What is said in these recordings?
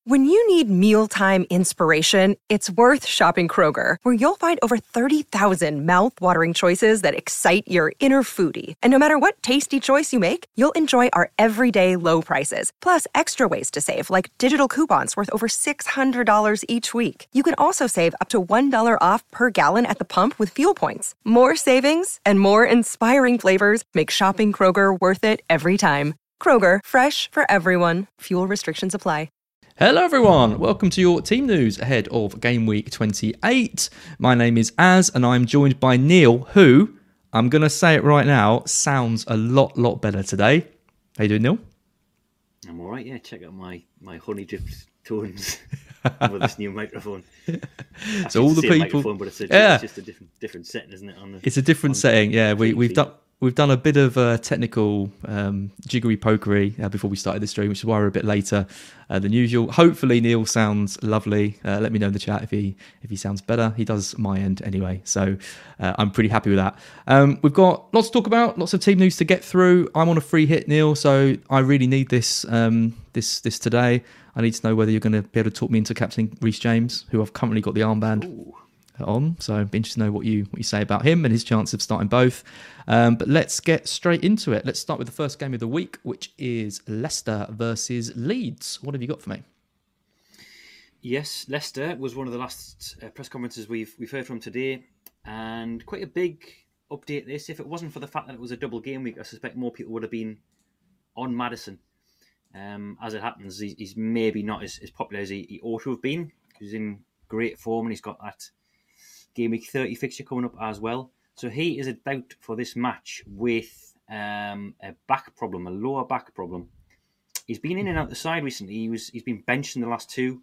When you need mealtime inspiration, it's worth shopping Kroger, where you'll find over 30,000 mouth-watering choices that excite your inner foodie. And no matter what tasty choice you make, you'll enjoy our everyday low prices, plus extra ways to save, like digital coupons worth over $600 each week. You can also save up to $1 off per gallon at the pump with fuel points. More savings and more inspiring flavors make shopping Kroger worth it every time. Kroger, fresh for everyone. Fuel restrictions apply. Hello everyone, welcome to your team news ahead of Game Week 28. My name is Az and I'm joined by Neil, who, I'm going to say it right now, sounds a lot better today. How you doing, Neil? I'm alright, yeah. Check out my honey dripped tones with this new microphone. So all the people... But it's just a different setting, isn't it? It's a different setting, yeah. We've done a bit of technical jiggery pokery before we started the stream, which is why we're a bit later than usual. Hopefully Neil sounds lovely. Let me know in the chat if he sounds better. He does my end anyway, so I'm pretty happy with that. We've got lots to talk about, lots of team news to get through. I'm on a free hit, Neil, so I really need this this today. I need to know whether you're going to be able to talk me into captaining Reece James, who I've currently got the armband on, so I'd be interested to know what you say about him and his chance of starting both. But let's get straight into it. Let's start with the first game of the week, which is Leicester versus Leeds. What have you got for me? Yes, Leicester was one of the last press conferences we've heard from today, and quite a big update this. If it wasn't for the fact that it was a double game week, I suspect more people would have been on Maddison. As it happens, he's maybe not as popular as he ought to have been. He's in great form and he's got that Game Week 30 fixture coming up as well. So he is a doubt for this match with a back problem, a lower back problem. He's been in and out the side recently. He's been benched in the last two,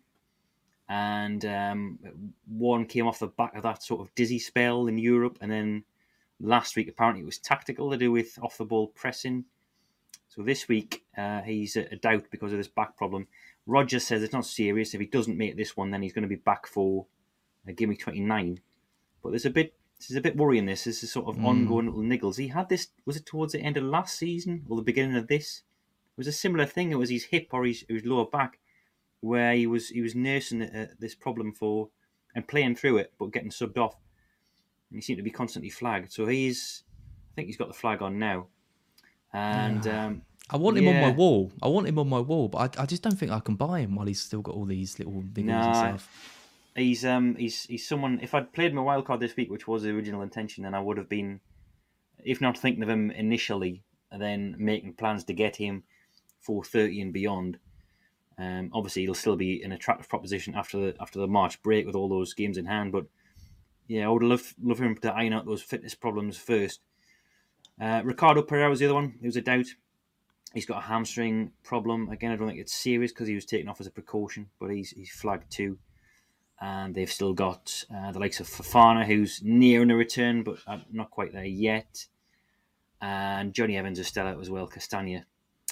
and one came off the back of that sort of dizzy spell in Europe, and then last week apparently it was tactical to do with off the ball pressing. So this week he's a doubt because of this back problem. Rodgers says it's not serious. If he doesn't make this one, then he's going to be back for Game Week 29. But this is a bit worrying. This is sort of ongoing little niggles. He had this, was it towards the end of last season or the beginning of this? It was a similar thing. It was his hip or his lower back, where he was nursing this problem for and playing through it, but getting subbed off. And he seemed to be constantly flagged. So I think he's got the flag on now. And I want him on my wall. But I just don't think I can buy him while he's still got all these little niggles and stuff. He's someone. If I'd played my wildcard this week, which was the original intention, then I would have been, if not thinking of him initially, then making plans to get him for 30 and beyond. Obviously, he'll still be an attractive proposition after the March break with all those games in hand. But yeah, I would love him to iron out those fitness problems first. Ricardo Pereira was the other one. It was a doubt. He's got a hamstring problem. Again, I don't think it's serious because he was taken off as a precaution, but he's flagged too. And they've still got the likes of Fofana, who's nearing a return, but not quite there yet. And Johnny Evans is still out as well, Castagna.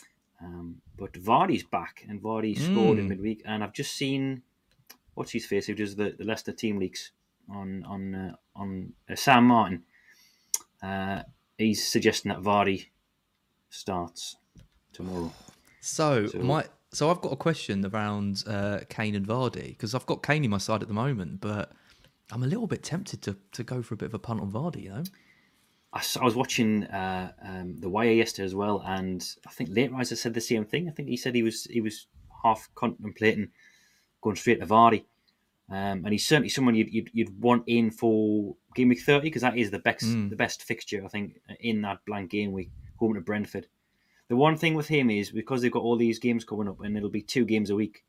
But Vardy's back, and Vardy scored in midweek. And I've just seen, what's his face, who does the Leicester team leaks on Sam Martin. He's suggesting that Vardy starts tomorrow. So I've got a question around Kane and Vardy, because I've got Kane in my side at the moment, but I'm a little bit tempted to go for a bit of a punt on Vardy, you know? I was watching The Wire yesterday as well, and I think Late Riser said the same thing. I think he said he was half contemplating going straight to Vardy. And he's certainly someone you'd want in for Game Week 30, because that is the best fixture, I think, in that blank game week, home to Brentford. The one thing with him is, because they've got all these games coming up, and it'll be 2 games a week,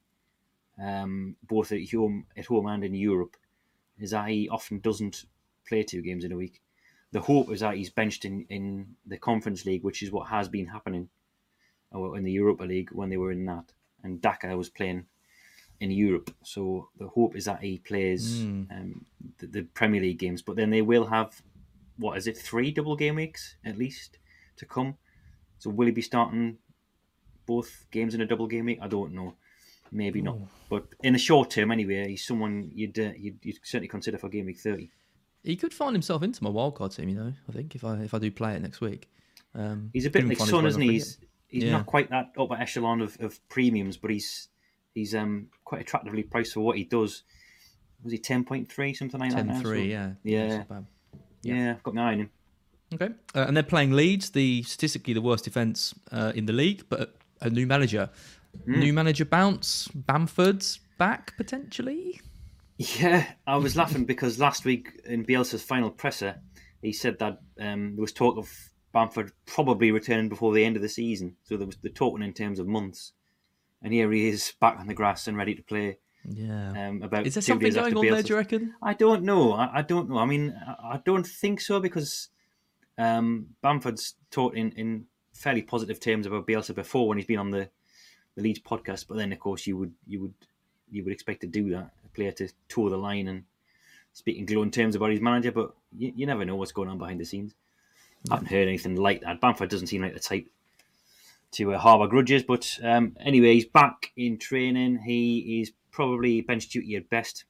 both at home and in Europe, is that he often doesn't play 2 games in a week. The hope is that he's benched in the Conference League, which is what has been happening, or in the Europa League when they were in that, and Daka was playing in Europe. So the hope is that he plays the Premier League games, but then they will have, 3 double game weeks at least to come. So will he be starting both games in a double game week? I don't know. Maybe not. But in the short term, anyway, he's someone you'd certainly consider for Game Week 30. He could find himself into my wildcard team, you know, I think, if I do play it next week. He's a bit like Son, isn't he? He's not quite that upper echelon of premiums, but he's He's quite attractively priced for what he does. Was he 10.3, something like that? 10.3, yeah. Yeah. Not bad. Yeah, I've got my eye on him. Okay. And they're playing Leeds, statistically the worst defence in the league, but a new manager. New manager bounce. Bamford's back, potentially? Yeah, I was laughing because last week in Bielsa's final presser, he said that there was talk of Bamford probably returning before the end of the season. So there was the talking in terms of months. And here he is back on the grass and ready to play. Yeah. About Is there 2 something days going after on there, Bielsa's. do you reckon? I don't know. I don't know. I mean, I don't think so because Bamford's talked in fairly positive terms about Bielsa before when he's been on the Leeds podcast. But then, of course, you would expect to do that, a player to toe the line and speak in glowing terms about his manager. But you never know what's going on behind the scenes. I haven't heard anything like that. Bamford doesn't seem like the type to harbour grudges. But anyway, he's back in training. He is probably bench duty at best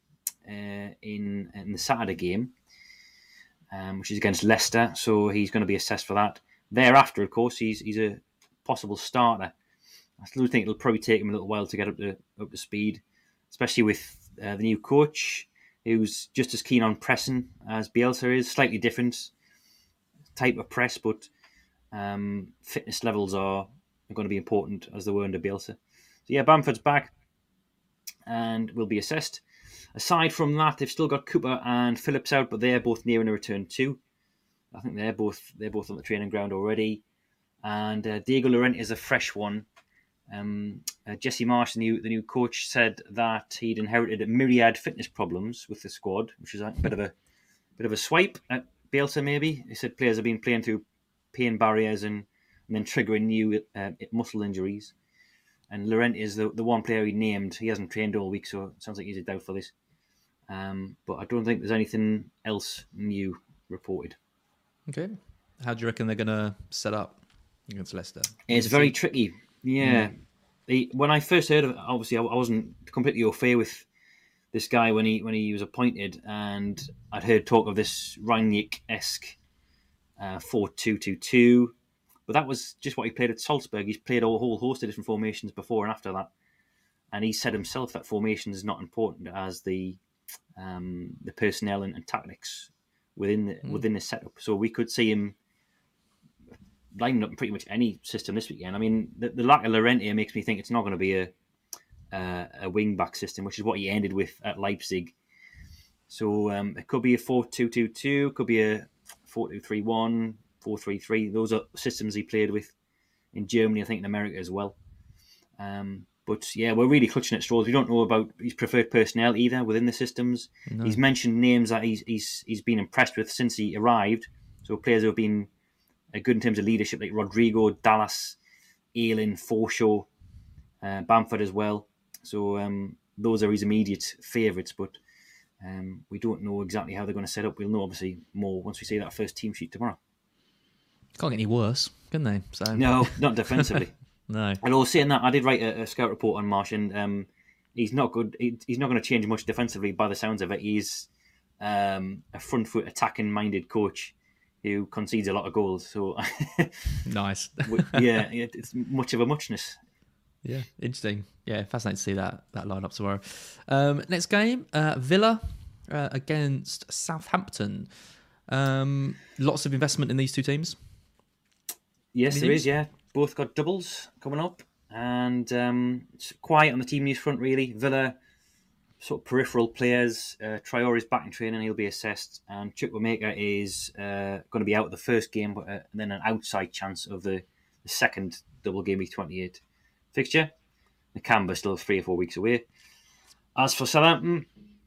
in the Saturday game, which is against Leicester. So he's going to be assessed for that. Thereafter, of course, he's a possible starter. I still think it'll probably take him a little while to get up to speed, especially with the new coach, who's just as keen on pressing as Bielsa is. Slightly different type of press, but fitness levels are going to be important as they were under Bielsa. So yeah, Bamford's back and will be assessed. Aside from that, they've still got Cooper and Phillips out, but they're both nearing a return too. I think they're both on the training ground already. And Diego Llorente is a fresh one. Jesse Marsh, the new coach, said that he'd inherited a myriad fitness problems with the squad, which is a bit of a swipe at Bielsa. Maybe he said players have been playing through pain barriers and then triggering new muscle injuries. And Llorente is the one player he named. He hasn't trained all week, so it sounds like he's a doubt for this. But I don't think there's anything else new reported. Okay. How do you reckon they're going to set up against Leicester? It's very tricky. Yeah. When I first heard of it, obviously I wasn't completely au fait with this guy when he was appointed, and I'd heard talk of this Rangnick-esque 4-2-2-2, but that was just what he played at Salzburg. He's played a whole host of different formations before and after that, and he said himself that formation is not important as the personnel and tactics within the setup. So we could see him lining up in pretty much any system this weekend. I mean, the lack of Llorente makes me think it's not going to be a wing-back system, which is what he ended with at Leipzig. So it could be a 4-2-2-2, could be a 4-2-3-1, 4-3-3. Those are systems he played with in Germany, I think in America as well. But yeah, we're really clutching at straws. We don't know about his preferred personnel either within the systems. No. He's mentioned names that he's been impressed with since he arrived. So players who have been good in terms of leadership, like Rodrigo, Dallas, Ayling, Forshaw, Bamford as well. So those are his immediate favourites, but we don't know exactly how they're going to set up. We'll know obviously more once we see that first team sheet tomorrow. Can't get any worse, can they? So. No, not defensively. No. Although saying that, I did write a scout report on Marsh, and he's not good. He's not going to change much defensively by the sounds of it. He's a front foot attacking minded coach who concedes a lot of goals. So nice. Yeah, it's much of a muchness. Yeah, interesting. Yeah, fascinating to see that lineup tomorrow. Next game, Villa against Southampton. Lots of investment in these two teams. Yes, there is. Yeah, both got doubles coming up, and it's quiet on the team news front really. Villa sort of peripheral players. Traore's back in training; he'll be assessed, and Chukwuemeka is going to be out of the first game, but then an outside chance of the second double game week 28 fixture. The Canberra still 3 or 4 weeks away. As for Southampton,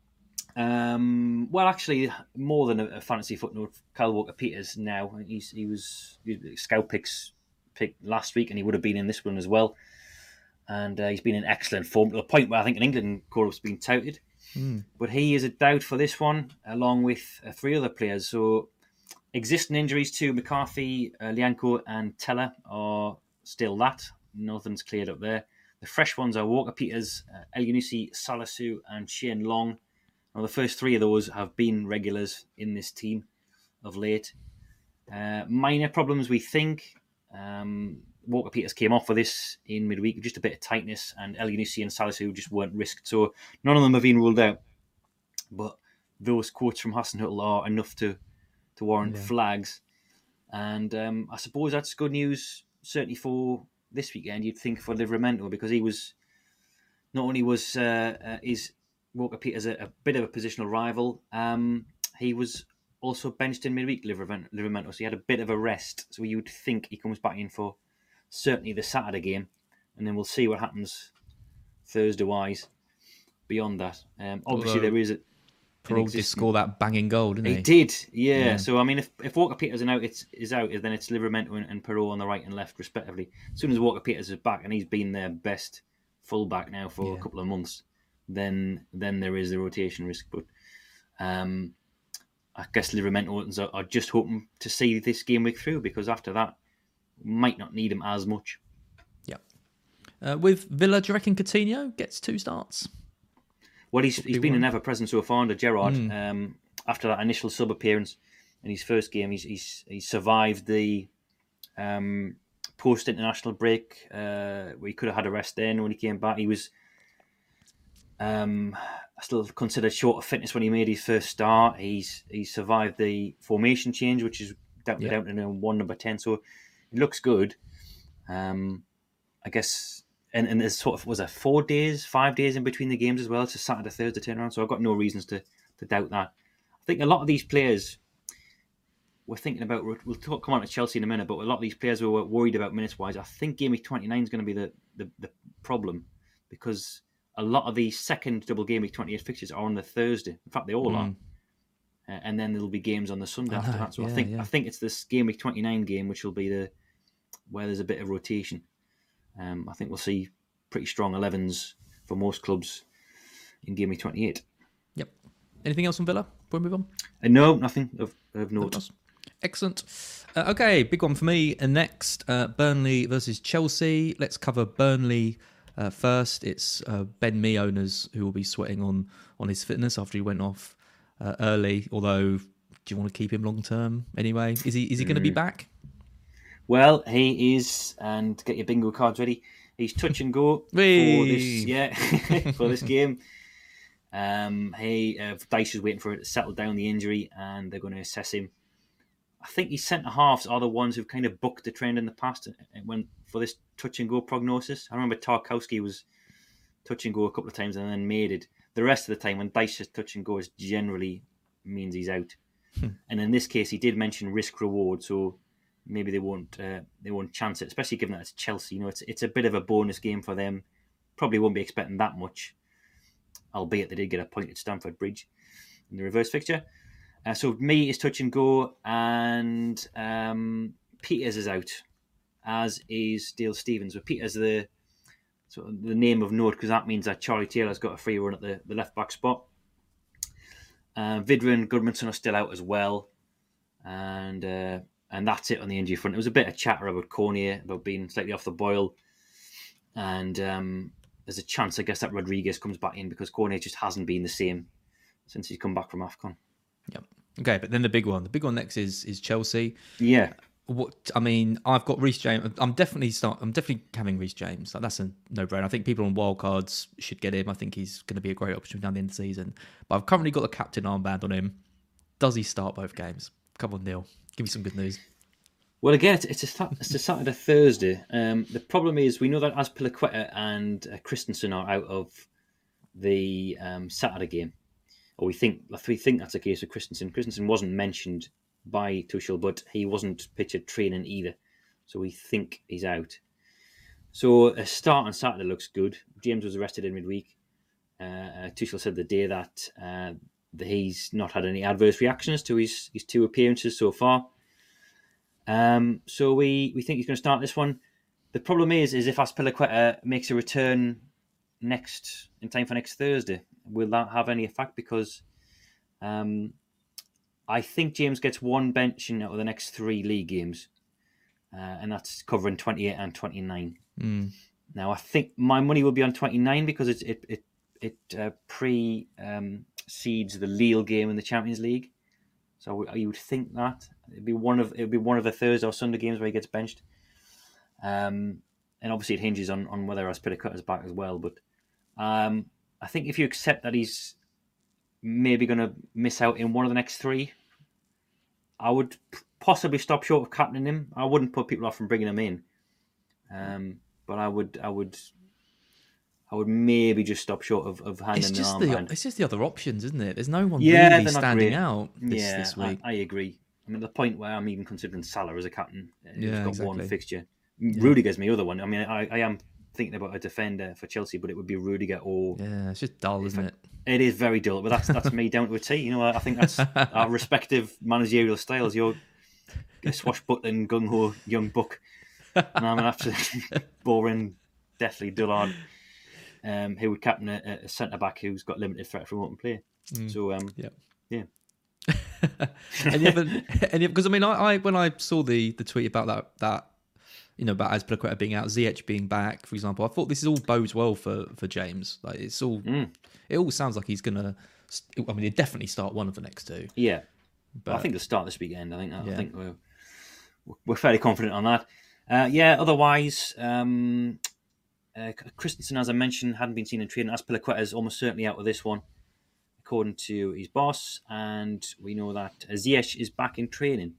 well, actually, more than a fantasy footnote, Kyle Walker-Peters now. He was scout pick last week, and he would have been in this one as well. And he's been in excellent form to the point where I think in England, Corup's been touted. But he is a doubt for this one, along with 3 other players. So existing injuries to McCarthy, Lianco, and Teller are still that. Nothing's cleared up there. The fresh ones are Walker-Peters, Elyounoussi, Salisu, and Shane Long. Now, the first 3 of those have been regulars in this team of late. Minor problems, we think. Walker Peters came off for this in midweek with just a bit of tightness, and Elyounoussi and Salisu just weren't risked. So none of them have been ruled out. But those quotes from Hasenhüttl are enough to warrant flags. And I suppose that's good news, certainly for this weekend, you'd think, for Livramento, because he was, not only was is Walker Peters a bit of a positional rival, he was also benched in midweek, Livramento, so he had a bit of a rest. So you'd think he comes back in for certainly the Saturday game, and then we'll see what happens Thursday-wise beyond that. Obviously, there is Perrault did score that banging goal, didn't he? He did, yeah. So, I mean, if Walker Peters is out, then it's Livramento and Perrault on the right and left, respectively. As soon as Walker Peters is back, and he's been their best fullback now for a couple of months, then there is the rotation risk. But I guess Livramento are just hoping to see this game week through, because after that, might not need him as much. Yeah. With Villa, do you reckon Coutinho gets 2 starts? Well, he's been an ever-present so far under Gerrard. After that initial sub-appearance in his first game, he's survived the post-international break, where he could have had a rest then. When he came back, he was still considered short of fitness when he made his first start. He's survived the formation change, which is down to number 10. So it looks good. I guess. And there's sort of, was there 5 days in between the games as well, to Saturday, Thursday turnaround. So I've got no reasons to doubt that. I think a lot of these players we're thinking about, we'll come on to Chelsea in a minute, but a lot of these players we were worried about minutes-wise, I think game week 29 is going to be the problem, because a lot of the second double game week 28 fixtures are on the Thursday. In fact, they all are. And then there'll be games on the Sunday after that. So I think it's this game week 29 game which will be where there's a bit of rotation. I think we'll see pretty strong 11s for most clubs in game week 28. Yep. Anything else on Villa before we move on? No, nothing of note. Excellent. Okay, big one for me. And next, Burnley versus Chelsea. Let's cover Burnley first. It's Ben Mee owners who will be sweating on his fitness after he went off early. Although, do you want to keep him long term anyway? Is he going to be back? Well, he is, and get your bingo cards ready. He's touch and go for this game. Dyche is waiting for it to settle down the injury, and they're going to assess him. I think his centre halves are the ones who've kind of bucked the trend in the past for this touch and go prognosis. I remember Tarkowski was touch and go a couple of times and then made it. The rest of the time, when Dyche says touch and go, it generally means he's out. And in this case, he did mention risk reward, so maybe they won't chance it, especially given that it's Chelsea. You know, it's a bit of a bonus game for them. Probably won't be expecting that much, albeit they did get a point at Stamford Bridge in the reverse fixture. So Mee is touch and go, and Peters is out, as is Dale Stephens. But Peters the name of note, because that means that Charlie Taylor's got a free run at the left back spot. Vidra and Goodmanson are still out as well, and that's it on the injury front. There was a bit of chatter about Cornier, about being slightly off the boil. And there's a chance, I guess, that Rodriguez comes back in, because Cornier just hasn't been the same since he's come back from AFCON. Yep. Okay, but then the big one. The big one next is Chelsea. Yeah. I've got Reece James. I'm definitely having Reece James. That's a no-brainer. I think people on wildcards should get him. I think he's going to be a great option down the end of the season. But I've currently got the captain armband on him. Does he start both games? Come on, Neil. Give me some good news. Well, again, it's a Saturday, Thursday. The problem is, we know that Azpilicueta and Christensen are out of the Saturday game, or we think that's the case with Christensen. Christensen wasn't mentioned by Tuchel, but he wasn't pictured training either, so we think he's out. So a start on Saturday looks good. James was arrested in midweek. Tuchel said the day that he's not had any adverse reactions to his 2 appearances so far. So we think he's going to start this one. The problem is if Azpilicueta makes a return in time for next Thursday, will that have any effect? Because I think James gets 1 benching out of the next 3 league games, and that's covering 28 and 29. Now, I think my money will be on 29 because it precedes the Lille game in the Champions League. So you would think that it'd be one of the Thursday or Sunday games where he gets benched. And obviously it hinges on whether Azpilicueta's back as well. But I think if you accept that he's maybe going to miss out in one of the next 3, I would possibly stop short of captaining him. I wouldn't put people off from bringing him in, but I would maybe just stop short of handing the armband. It's just the other options, isn't it? There's no one really standing out this week. I agree. I mean, at the point where I'm even considering Salah as a captain, he's got exactly. one fixture. Rudiger's my other one. I mean, I am thinking about a defender for Chelsea, but it would be Rudiger or... Yeah, it's just dull, isn't it? It is very dull, but that's me down to a T. You know, I think that's our respective managerial styles. You're a swashbuckling, gung-ho young buck, and I'm an absolute boring, deathly dullard who would captain a centre-back who's got limited threat from open play. So, yeah. Because I mean, I when I saw the tweet about that about Azpilicueta being out, Ziyech being back, for example, I thought this is all bodes well for James. Like it all sounds like he's gonna. I mean, he'd definitely start one of the next 2. Yeah, but I think they'll start this weekend. I think we're fairly confident on that. Otherwise, Christensen, as I mentioned, hadn't been seen in training. Azpilicueta is almost certainly out of this one, according to his boss, and we know that Ziyech is back in training,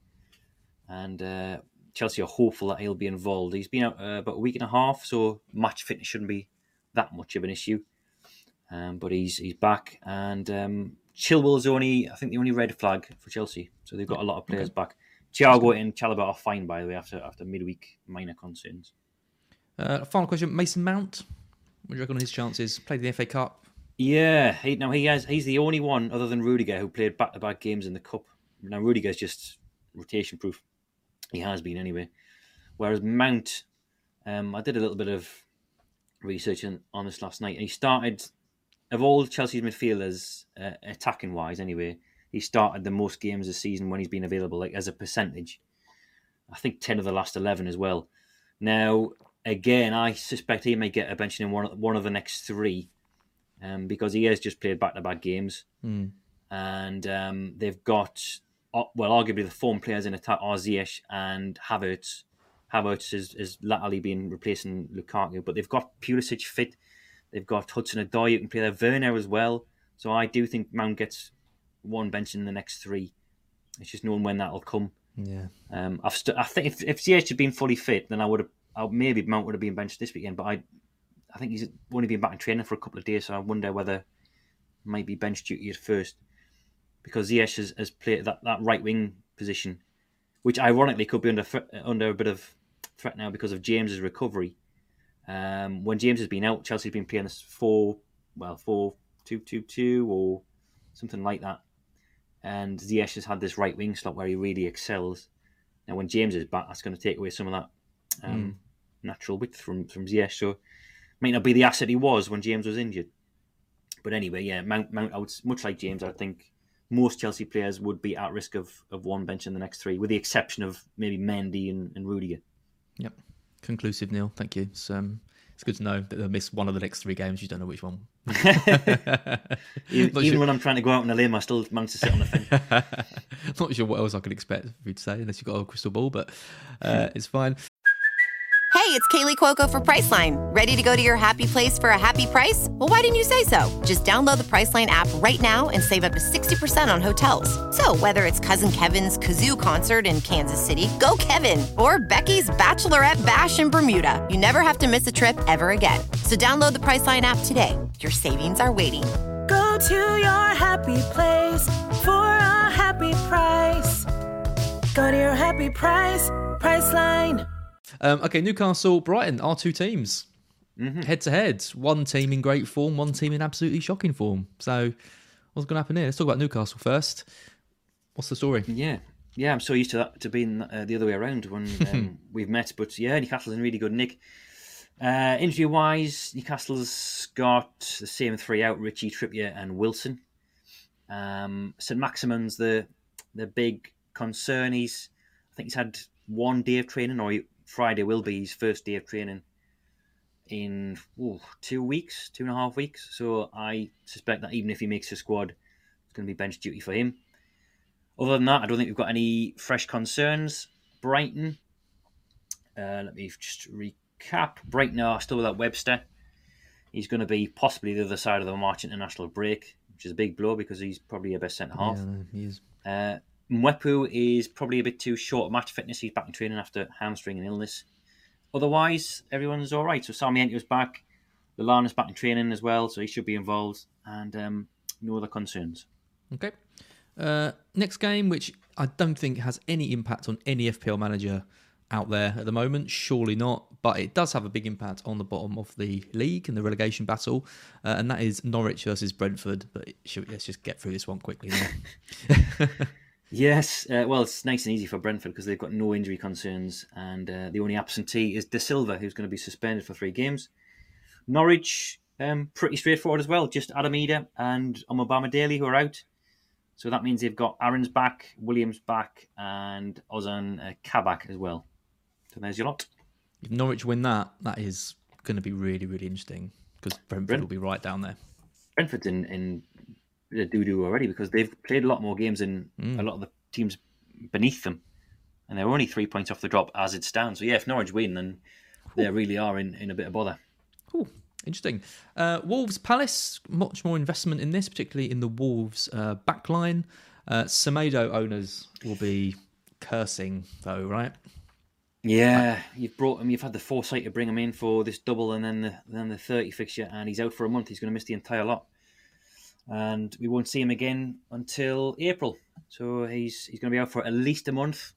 and Chelsea are hopeful that he'll be involved. He's been out about a week and a half, so match fitness shouldn't be that much of an issue. But he's back, and Chilwell's I think the only red flag for Chelsea. So they've got a lot of players back. Thiago and Chalobah are fine, by the way, after midweek minor concerns. Final question: Mason Mount. What do you reckon on his chances? Played the FA Cup. Yeah, he's the only one other than Rudiger who played back-to-back games in the Cup. Now Rudiger's just rotation proof. He has been anyway. Whereas Mount, I did a little bit of research on this last night, and he started, of all Chelsea's midfielders, attacking wise anyway, he started the most games this season when he's been available, like as a percentage. I think 10 of the last 11 as well. Now, again, I suspect he may get a bench in one of the next 3, because he has just played back-to-back games, and they've got. Well, arguably the form players in attack are Ziyech and Havertz. Havertz is latterly been replacing Lukaku, but they've got Pulisic fit. They've got Hudson-Odoi who can play there, Werner as well. So I do think Mount gets one bench in the next 3. It's just knowing when that'll come. Yeah. I think if Ziyech had been fully fit, then maybe Mount would have been benched this weekend. But I think he's only been back in training for a couple of days, so I wonder whether he might be bench duty at first. Because Ziyech has played that right wing position, which ironically could be under a bit of threat now because of James's recovery. When James has been out, Chelsea's been playing this 4-2-2-2 or something like that. And Ziyech has had this right wing slot where he really excels. Now, when James is back, that's going to take away some of that natural width from Ziyech. So, it might not be the asset he was when James was injured. But anyway, yeah, Mount much like James, I think most Chelsea players would be at risk of one bench in the next 3, with the exception of maybe Mendy and Rudiger. Yep. Conclusive, Neil. Thank you. It's good to know that they'll miss one of the next 3 games. You don't know which one. Even when I'm trying to go out on a limb, I still manage to sit on the fence. Not sure what else I could expect for you to say, unless you've got a crystal ball, but it's fine. Hey, it's Kaylee Cuoco for Priceline. Ready to go to your happy place for a happy price? Well, why didn't you say so? Just download the Priceline app right now and save up to 60% on hotels. So whether it's Cousin Kevin's Kazoo Concert in Kansas City, go Kevin, or Becky's Bachelorette Bash in Bermuda, you never have to miss a trip ever again. So download the Priceline app today. Your savings are waiting. Go to your happy place for a happy price. Go to your happy price, Priceline. Okay, Newcastle, Brighton, our 2 teams. Head to head. One team in great form, one team in absolutely shocking form. So, what's going to happen here? Let's talk about Newcastle first. What's the story? Yeah, I'm so used to that, to being the other way around when we've met. But yeah, Newcastle's in really good nick. Injury-wise, Newcastle's got the same 3 out, Richie, Trippier and Wilson. St. Maximin's the big concern. I think he's had 1 day of training, or Friday will be his first day of training in 2 weeks, 2.5 weeks. So I suspect that even if he makes the squad, it's going to be bench duty for him. Other than that, I don't think we've got any fresh concerns. Brighton, Let me just recap. Brighton are still without Webster. He's going to be possibly the other side of the March international break, which is a big blow because he's probably your best centre half. Yeah, he is. Mwepu is probably a bit too short of match fitness. He's back in training after hamstring and illness. Otherwise, everyone's all right. So Sarmiento's back. Lallana's back in training as well, so he should be involved. And no other concerns. Okay. Next game, which I don't think has any impact on any FPL manager out there at the moment. Surely not. But it does have a big impact on the bottom of the league and the relegation battle. And that is Norwich versus Brentford. But let's just get through this one quickly now. Yes, well, it's nice and easy for Brentford because they've got no injury concerns, and the only absentee is De Silva, who's going to be suspended for 3 games. Norwich, pretty straightforward as well, just Adam Ida and Omobama Daly who are out. So that means they've got Aaron's back, Williams back, and Ozan Kabak as well. So there's your lot. If Norwich win that is going to be really, really interesting because Brentford will be right down there. Brentford's in doo-doo already because they've played a lot more games than a lot of the teams beneath them, and they're only 3 points off the drop as it stands. So yeah, if Norwich win, then they really are in a bit of bother. Cool. Interesting. Wolves Palace, much more investment in this, particularly in the Wolves backline. Semedo owners will be cursing though, right? Yeah, you've brought him. You've had the foresight to bring him in for this double and then the 30 fixture, and he's out for a month. He's going to miss the entire lot. And we won't see him again until April. So he's going to be out for at least a month.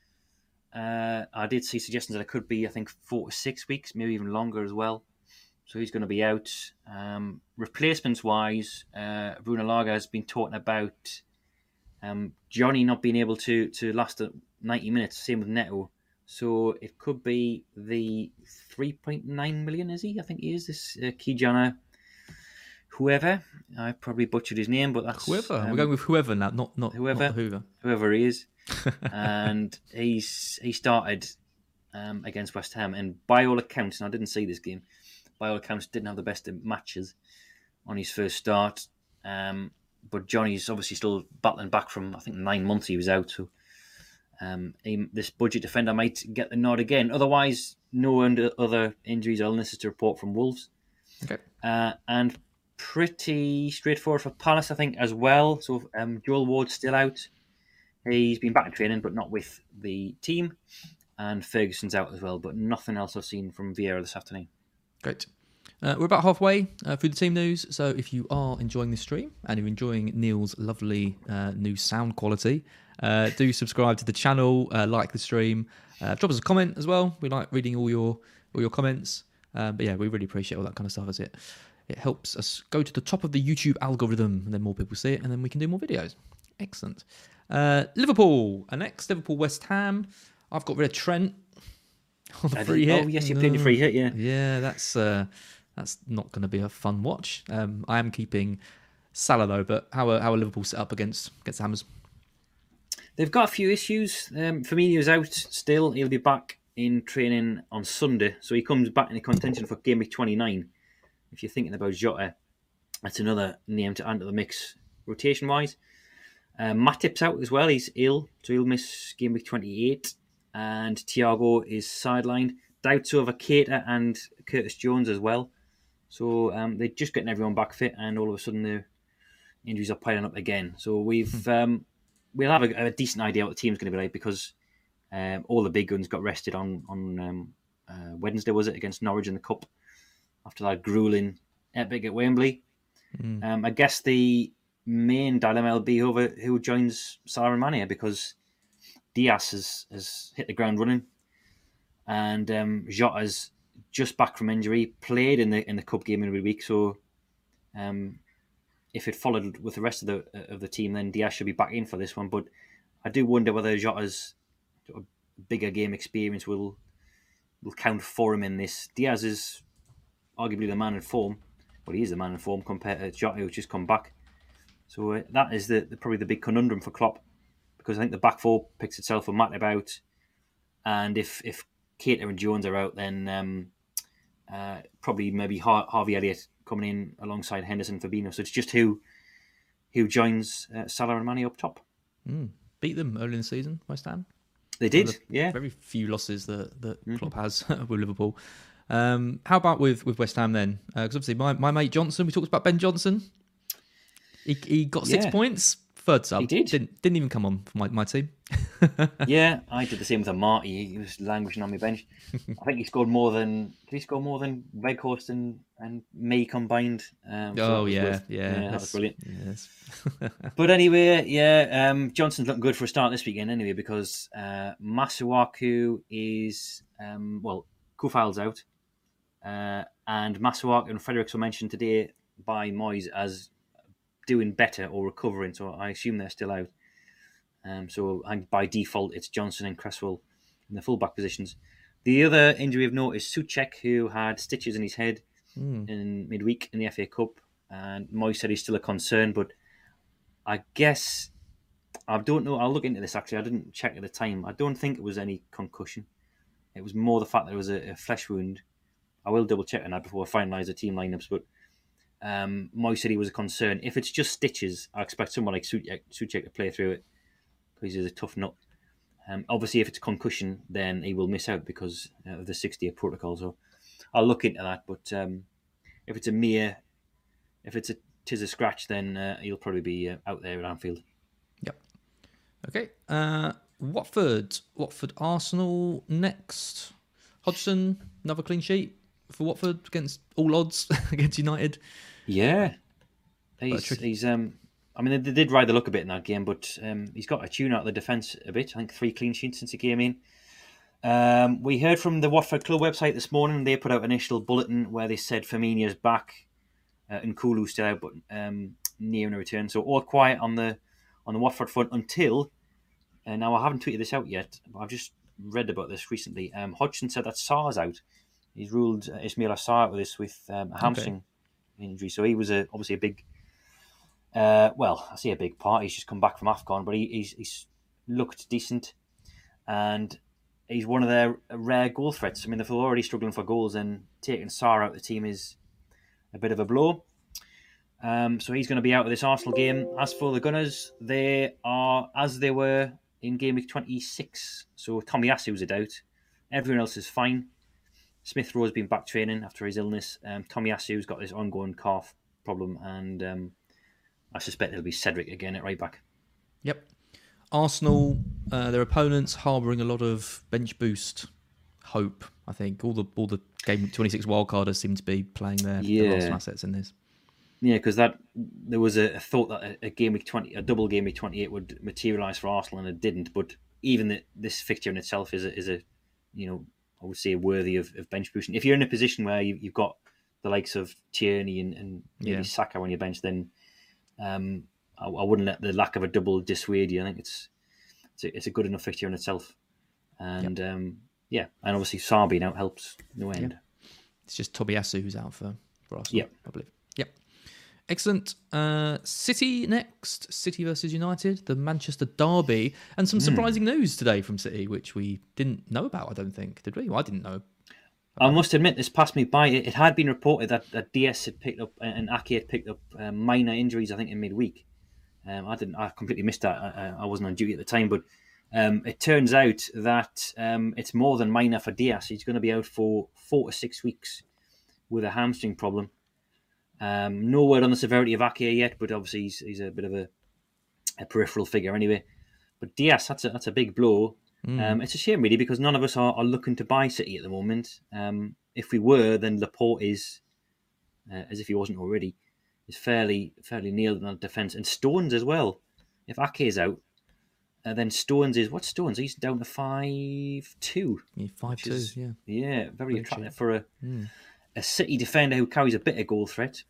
I did see suggestions that it could be, I think, 4 to 6 weeks, maybe even longer as well. So he's going to be out. Replacements-wise, Bruno Laga has been talking about Johnny not being able to last 90 minutes, same with Neto. So it could be the 3.9 million, is he? I think he is, this Kijana whoever. I probably butchered his name, but that's... Whoever. We're going with whoever now, not whoever. Not Hoover. Whoever he is. And he started against West Ham, and by all accounts, and I didn't see this game, by all accounts didn't have the best of matches on his first start. But Johnny's obviously still battling back from, I think, 9 months he was out. So this budget defender might get the nod again. Otherwise, no other injuries or illnesses to report from Wolves. Okay. And pretty straightforward for Palace, I think, as well. So Joel Ward's still out. He's been back in training, but not with the team. And Ferguson's out as well, but nothing else I've seen from Vieira this afternoon. Great. We're about halfway through the team news, so if you are enjoying this stream and you're enjoying Neil's lovely new sound quality, do subscribe to the channel, like the stream, drop us a comment as well. We like reading all your comments. But yeah, we really appreciate all that kind of stuff as it helps us go to the top of the YouTube algorithm, and then more people see it, and then we can do more videos. Excellent. Liverpool next. Liverpool West Ham. I've got rid of Trent on the free hit. Oh yes, you played your free hit, yeah. Yeah, that's not going to be a fun watch. I am keeping Salah though. But how are Liverpool set up against Hammers? They've got a few issues. Firmino's out still. He'll be back in training on Sunday, so he comes back in the contention for game week 29. If you're thinking about Jota, that's another name to add to the mix rotation-wise. Matip's out as well. He's ill, so he'll miss game week 28. And Thiago is sidelined. Doubts over Keita and Curtis Jones as well. So they're just getting everyone back fit, and all of a sudden the injuries are piling up again. So we'll have a decent idea what the team's going to be like, because all the big guns got rested on Wednesday, was it, against Norwich in the Cup, after that grueling epic at Wembley. I guess the main dilemma will be over who joins Salah and Mane, because Diaz has hit the ground running, and Jota's just back from injury, played in the cup game in a week. So if it followed with the rest of the team, then Diaz should be back in for this one. But I do wonder whether Jota's sort of bigger game experience will count for him in this. Diaz is arguably the man in form. Well, he is the man in form compared to Jota, who's just come back. So that is probably the big conundrum for Klopp, because I think the back four picks itself with Matip out, and if Keita and Jones are out, then probably maybe Harvey Elliott coming in alongside Henderson, Fabinho. So it's just who joins Salah and Mane up top. Beat them early in the season, West Ham. They did, yeah. Very few losses that Klopp has with Liverpool. How about with West Ham then? Because obviously my mate Johnson, we talked about Ben Johnson. He got 6 points, third sub. He did. Didn't even come on for my team. Yeah, I did the same with Marty. He was languishing on my bench. I think he scored more than. Did he score more than Weghorst and May combined? Yeah, that was brilliant. Yes. But anyway, Johnson's looking good for a start this weekend anyway, because Masuaku is Kufal's out, and Masuaku and Fredericks were mentioned today by Moyes as doing better or recovering, so I assume they're still out. So by default, it's Johnson and Cresswell in the fullback positions. The other injury of note is Souček, who had stitches in his head in midweek in the FA Cup, and Moyes said he's still a concern, but I guess, I don't know, I'll look into this actually, I didn't check at the time. I don't think it was any concussion. It was more the fact that it was a flesh wound. I will double check on that before I finalise the team lineups, but Moyes said he was a concern. If it's just stitches, I expect someone like Souček to play through it, because he's a tough nut. Obviously, if it's concussion, then he will miss out because of the 6-day protocol. So I'll look into that. But if it's a scratch, then he'll probably be out there at Anfield. Yep. Okay. Watford Arsenal next. Hodgson, another clean sheet for Watford against all odds against United. Yeah, he's I mean, they did ride the luck a bit in that game, but he's got a tune out of the defence a bit. I think 3 clean sheets since he came in. We heard from the Watford Club website this morning. They put out an initial bulletin where they said Firmino's back and Kulu's still out, but nearing a return. So all quiet on the Watford front until, now I haven't tweeted this out yet, but I've just read about this recently. Hodgson said that Sarr's out. He's ruled Ismail Sarr out with a hamstring injury. So he was obviously a big... I say a big part. He's just come back from AFCON, but he's looked decent, and he's one of their rare goal threats. I mean, they're already struggling for goals, and taking Sarr out of the team is a bit of a blow. So he's going to be out of this Arsenal game. As for the Gunners, they are as they were in game week 26. So Tomiyasu's a doubt. Everyone else is fine. Smith Rowe's been back training after his illness. Tomiyasu's got this ongoing calf problem, and I suspect it'll be Cedric again at right back. Yep. Arsenal, their opponents harbouring a lot of bench boost hope. I think all the game 26 wildcarders seem to be playing their Arsenal assets in this. Yeah, because there was a thought that a double game week 28 would materialise for Arsenal, and it didn't. But even this fixture in itself is a I would say worthy of bench boosting. If you're in a position where you've got the likes of Tierney and maybe Saka on your bench, then I wouldn't let the lack of a double dissuade you. I think it's a good enough fixture in itself, and and obviously Sarr being out helps no end. Yep. It's just Tomiyasu who's out for Arsenal, I believe. Yep, excellent. City next. City versus United, the Manchester derby, and some surprising news today from City, which we didn't know about. I don't think, did we? Well, I didn't know. I must admit, this passed me by. It had been reported that DS had picked up and Ake had picked up minor injuries, I think, in midweek. I completely missed that. I wasn't on duty at the time, but it turns out that it's more than minor for Diaz. He's going to be out for 4 to 6 weeks with a hamstring problem. No word on the severity of Ake yet, but obviously he's a bit of a peripheral figure anyway. But Diaz, that's a big blow. It's a shame, really, because none of us are looking to buy City at the moment. If we were, then Laporte is, as if he wasn't already, is fairly nailed on defence. And Stones as well. If Ake is out, then Stones is... What's Stones? He's down to 5'2". Yeah, 5'2", yeah. Yeah, very attractive for a City defender who carries a bit of goal threat.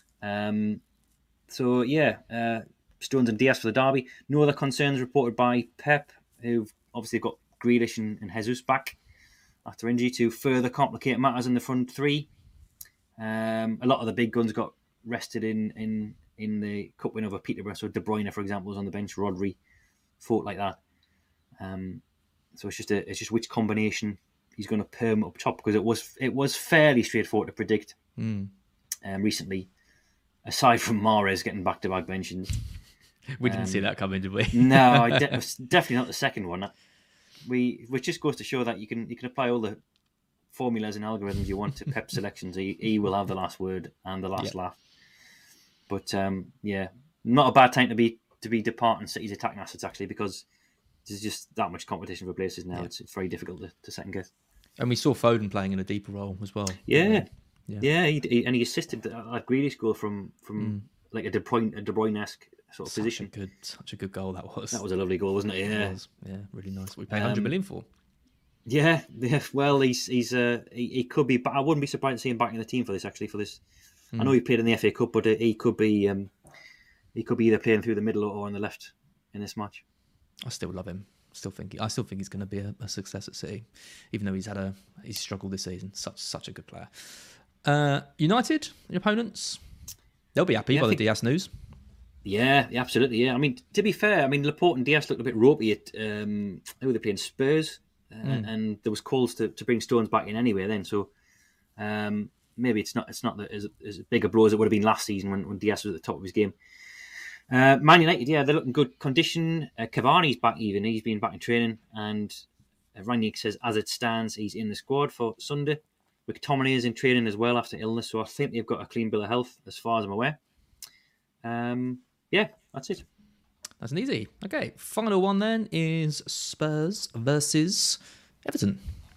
Stones and Diaz for the derby. No other concerns reported by Pep, who've obviously got Grealish and Jesus back after injury to further complicate matters in the front three. A lot of the big guns got rested in the cup win over Peterborough. So De Bruyne, for example, was on the bench. Rodri, folk like that. So it's just which combination he's going to perm up top, because it was fairly straightforward to predict recently, aside from Mahrez getting back-to-back mentions. We didn't see that coming, did we? No, definitely not the second one. which just goes to show that you can apply all the formulas and algorithms you want to Pep selections. He will have the last word and the last laugh. But not a bad time to be departing City's attacking assets, actually, because there's just that much competition for places now. It's very difficult to second guess. And we saw Foden playing in a deeper role as well. Yeah. He assisted that Grealish goal from like a De Bruyne-esque sort of position. Such a good goal that was. That was a lovely goal, wasn't it? Yeah, it was. Yeah, really nice. We paid 100 million for. Yeah. Well, he could be, but I wouldn't be surprised to see him back in the team for this. Actually, for this, I know he played in the FA Cup, but he could be either playing through the middle or on the left in this match. I still love him. I still think he's going to be a success at City, even though he's struggled this season. Such a good player. United, your opponents, they'll be happy by the Diaz news. Yeah, absolutely. Yeah, I mean, to be fair, Laporte and Diaz looked a bit ropey at who were they playing, Spurs, and there was calls to bring Stones back in anyway. Then, so maybe it's not as big a blow as it would have been last season when Diaz was at the top of his game. Man United, they're looking good condition. Cavani's back even. He's been back in training. And Rangnick says, as it stands, he's in the squad for Sunday. McTominay is in training as well after illness. So I think they've got a clean bill of health as far as I'm aware. That's it. That's an easy. Okay, final one then is Spurs versus Everton.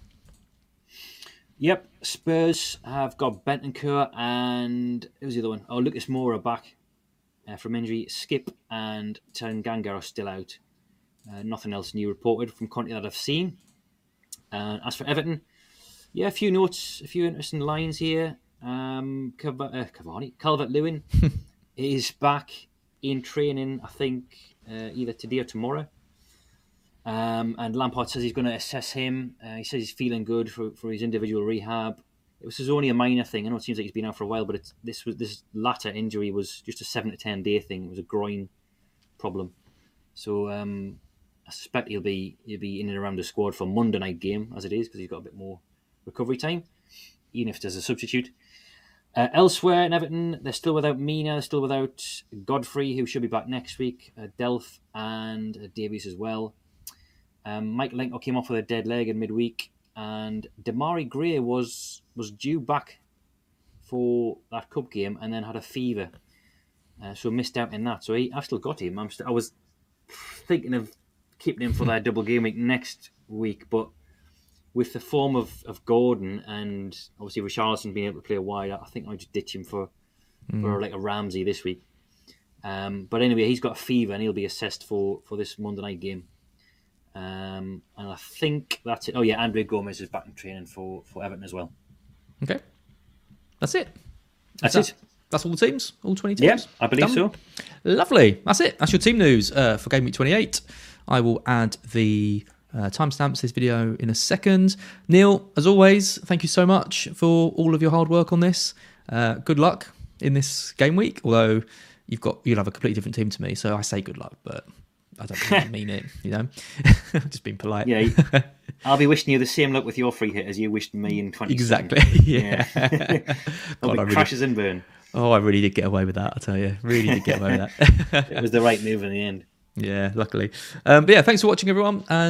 Yep, Spurs have got Bentancur and who's the other one? Oh, Lucas Moura back. From injury, Skip and Tanganga are still out. Nothing else new reported from Conte that I've seen. As for Everton, a few notes, a few interesting lines here. Calvert-Lewin is back in training, I think, either today or tomorrow. And Lampard says he's going to assess him. He says he's feeling good for his individual rehab. It was only a minor thing. I know it seems like he's been out for a while, but this latter injury was just a 7 to 10 day thing. It was a groin problem, so I suspect he'll be in and around the squad for Monday night game as it is, because he's got a bit more recovery time, even if there's a substitute. Elsewhere in Everton, they're still without Mina, they're still without Godfrey, who should be back next week. Delph and Davies as well. Mike Lenko came off with a dead leg in midweek. And Damari Gray was due back for that cup game and then had a fever, so missed out in that. So I've still got him. I was thinking of keeping him for that double game week next week, but with the form of Gordon and obviously Richarlison being able to play wide, I think I'll just ditch him for like a Ramsey this week. But anyway, he's got a fever and he'll be assessed for this Monday night game. And I think that's it. Oh yeah, Andre Gomez is back in training for Everton as well. Okay, that's it. That's it. That's all the teams, all 20 teams. Yeah, I believe so. Lovely. That's it. That's your team news for Game Week 28. I will add the timestamps to this video in a second. Neil, as always, thank you so much for all of your hard work on this. Good luck in this game week. Although you'll have a completely different team to me, so I say good luck, but I don't really mean it, just being polite. Yeah, I'll be wishing you the same luck with your free hit as you wished me in 20. Exactly, yeah. God, crashes and burn. Oh, I really did get away with that, I tell you. Really did get away with that. It was the right move in the end. Yeah, luckily. But yeah, thanks for watching, everyone.